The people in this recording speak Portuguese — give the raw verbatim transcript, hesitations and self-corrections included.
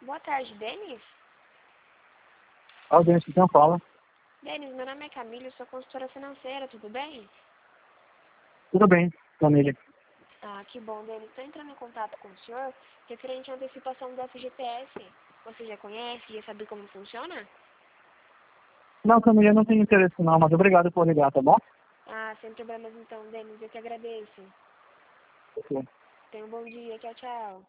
Boa tarde, Denis. Ah, o Denis que tem fala. Denis, meu nome é Camila, eu sou consultora financeira, tudo bem? Tudo bem, Camila. Ah, que bom, Denis. Estou entrando em contato com o senhor referente à antecipação do F G T S. Você já conhece, já sabe como funciona? Não, Camila, eu não tenho interesse não, mas obrigado por ligar, tá bom? Ah, sem problemas então, Denis. Eu que agradeço. Ok. Tenha um bom dia. Tchau, tchau.